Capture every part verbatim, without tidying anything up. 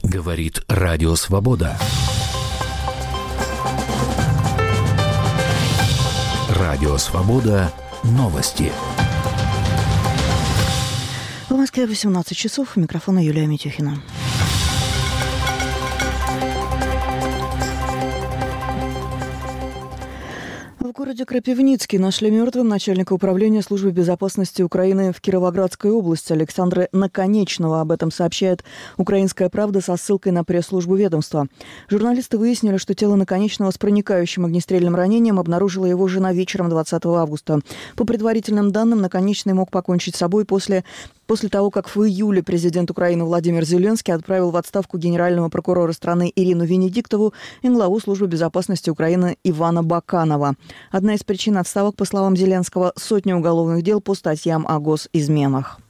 Говорит Радио Свобода. Радио Свобода. Новости. В Москве восемнадцать часов. У микрофона Юлия Митюхина. В городе Крапивницкий нашли мертвым начальника управления службы безопасности Украины в Кировоградской области Александра Наконечного. Об этом сообщает «Украинская правда» со ссылкой на пресс-службу ведомства. Журналисты выяснили, что тело Наконечного с проникающим огнестрельным ранением обнаружила его жена вечером двадцатого августа. По предварительным данным, Наконечный мог покончить с собой после... После того, как в июле президент Украины Владимир Зеленский отправил в отставку генерального прокурора страны Ирину Венедиктову и главу службы безопасности Украины Ивана Баканова. Одна из причин отставок, по словам Зеленского, сотни уголовных дел по статьям о госизменах.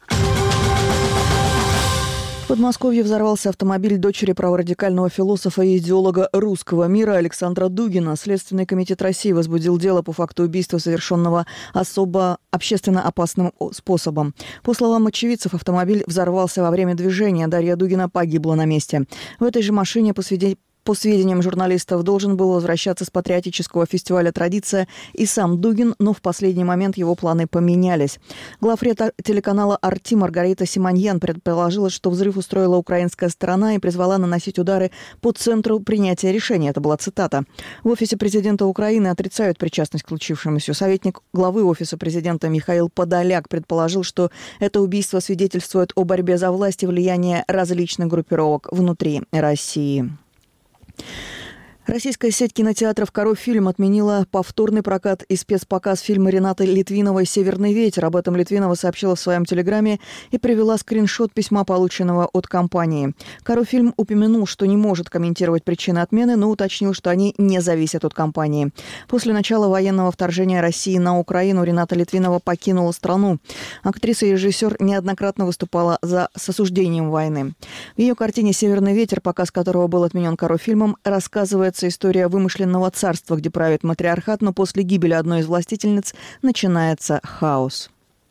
В Подмосковье взорвался автомобиль дочери праворадикального философа и идеолога русского мира Александра Дугина. Следственный комитет России возбудил дело по факту убийства, совершенного особо общественно опасным способом. По словам очевидцев, автомобиль взорвался во время движения. Дарья Дугина погибла на месте. В этой же машине по свидетельству По сведениям журналистов, должен был возвращаться с патриотического фестиваля «Традиция» и сам Дугин, но в последний момент его планы поменялись. Главред телеканала «Арти» Маргарита Симоньян предположила, что взрыв устроила украинская сторона и призвала наносить удары по центру принятия решения. Это была цитата. В офисе президента Украины отрицают причастность к случившемуся. Советник главы офиса президента Михаил Подоляк предположил, что это убийство свидетельствует о борьбе за власть и влияние различных группировок внутри России. Российская сеть кинотеатров «Коровфильм» отменила повторный прокат и спецпоказ фильма Ренаты Литвиновой «Северный ветер». Об этом Литвинова сообщила в своем телеграме и привела скриншот письма, полученного от компании. «Коровфильм» упомянул, что не может комментировать причины отмены, но уточнил, что они не зависят от компании. После начала военного вторжения России на Украину Рената Литвинова покинула страну. Актриса и режиссер неоднократно выступала за с осуждением войны. В ее картине «Северный ветер», показ которого был отменен «Коровфильмом», рассказывается история вымышленного царства, где правит матриархат, но после гибели одной из властительниц начинается хаос.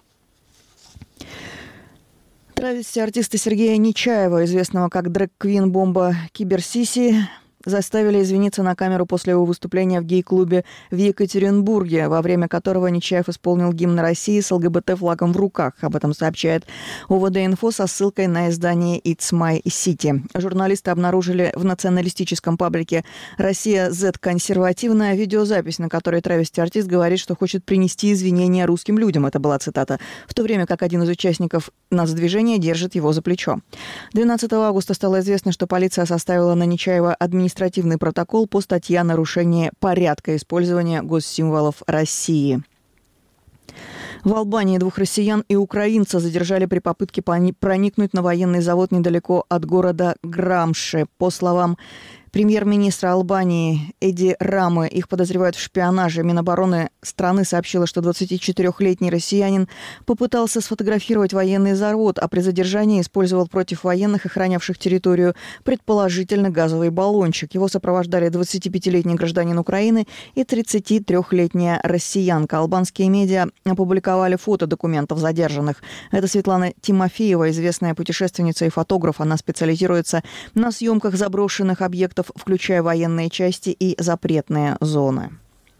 Травести артиста Сергея Нечаева, известного как дрэг-квин Бомба Киберсиси, заставили извиниться на камеру после его выступления в гей-клубе в Екатеринбурге, во время которого Нечаев исполнил гимн России с ЛГБТ-флагом в руках. Об этом сообщает ОВД-инфо со ссылкой на издание It's My City. Журналисты обнаружили в националистическом паблике «Россия Z консервативная» видеозапись, на которой травести-артист говорит, что хочет принести извинения русским людям. Это была цитата. В то время как один из участников нацдвижения держит его за плечо. двенадцатого августа стало известно, что полиция составила на Нечаева административный административный протокол по статье о нарушении порядка использования госсимволов России. В Албании двух россиян и украинца задержали при попытке проникнуть на военный завод недалеко от города Грамши. По словам премьер-министра Албании Эди Рамы, их подозревают в шпионаже. Минобороны страны сообщила, что двадцатичетырёхлетний россиянин попытался сфотографировать военный завод, а при задержании использовал против военных, охранявших территорию, предположительно газовый баллончик. Его сопровождали двадцатипятилетний гражданин Украины и тридцатитрёхлетняя россиянка. Албанские медиа опубликовали фото документов задержанных. Это Светлана Тимофеева, известная путешественница и фотограф. Она специализируется на съемках заброшенных объектов, включая военные части и запретные зоны.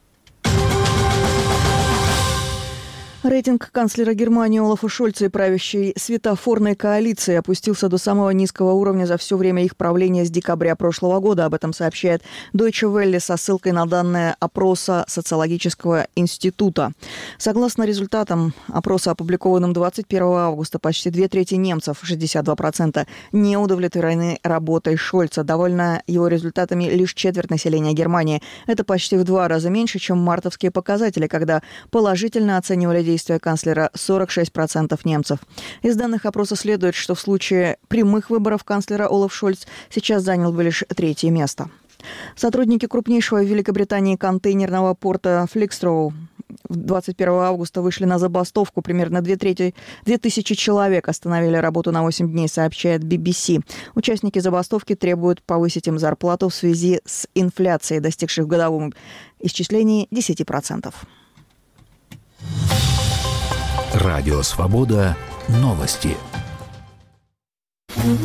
Рейтинг канцлера Германии Олафа Шольца и правящей светофорной коалиции опустился до самого низкого уровня за все время их правления с декабря прошлого года. Об этом сообщает Deutsche Welle со ссылкой на данные опроса социологического института. Согласно результатам опроса, опубликованным двадцать первого августа, почти две трети немцев, шестьдесят два процента, не удовлетворены работой Шольца. Довольна его результатами лишь четверть населения Германии. Это почти в два раза меньше, чем мартовские показатели, когда положительно оценивали действия канцлера сорок шесть процентов немцев. Из данных опроса следует, что в случае прямых выборов канцлера Олаф Шольц сейчас занял бы лишь третье место. Сотрудники крупнейшего в Великобритании контейнерного порта Фликстроу двадцать первого августа вышли на забастовку. Примерно две трети, две тысячи человек остановили работу на восемь дней, сообщает би би си. Участники забастовки требуют повысить им зарплату в связи с инфляцией, достигшей в годовом исчислении десять процентов. Радио Свобода. Новости.